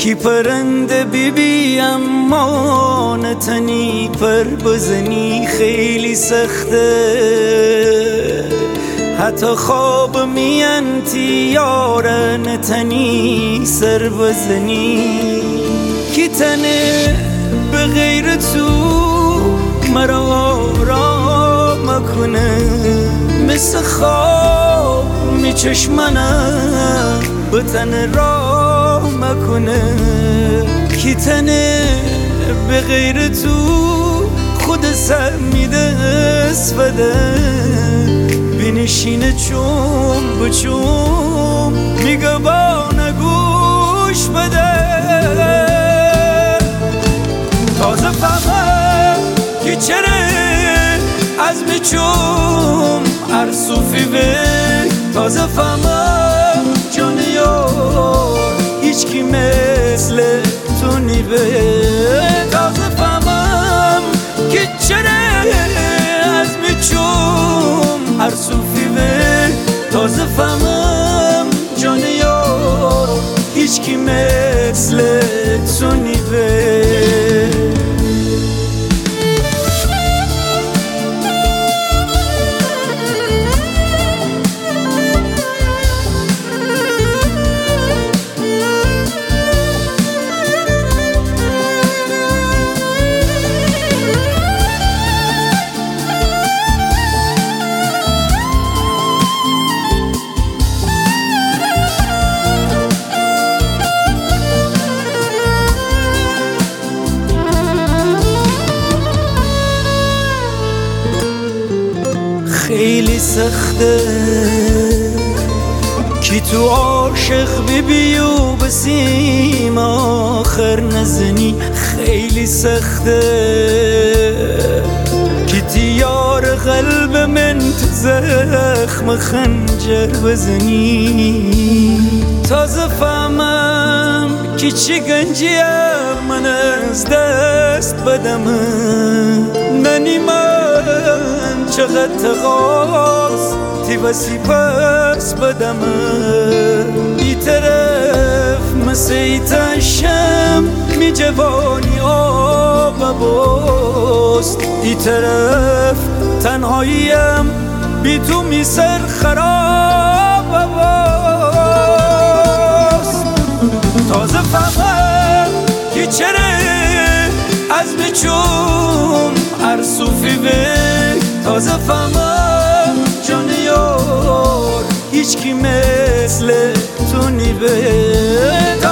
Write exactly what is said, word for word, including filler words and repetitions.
کی پرنده بیبی اما نتنی پر بزنی خیلی سخته، حتی خواب میانتی یاره نتنی سر بزنی. کی تنه به غیر تو مرا آرام کنه، مثل خواب می چشمنم به تن راه مکنه. کی تنه به غیر تو خود سر میده اسفده، بنشینه چون به چون میگه با نگوش بده. تازه فهمم که چره از میچوم ارسوفی به، تازه فهمم جان یار هیچ کی مثل تو نیبه. تازه فهمم که چره از میچوم ارسوفی به، تازه فهمم جان یار هیچ کی مثل تو نیبه. خیلی سخته کی تو عاشق ببی و بسیم آخر نزنی. خیلی سخته کی تیار قلب من تو زخم خنجر بزنی. تازه فهمم که چی گنجیم من از دست بدمه، منی من چقدر تقاس تی وسی پس بدمه. ای طرف مثل ای تشم می جوانی آب باست، ای طرف تنهاییم بی تو می سر خراب باست. تازه فهمم که چره از میچوم ارسوفی به، تازه فهمم جان یار هیچ کی مثل تو نیبه.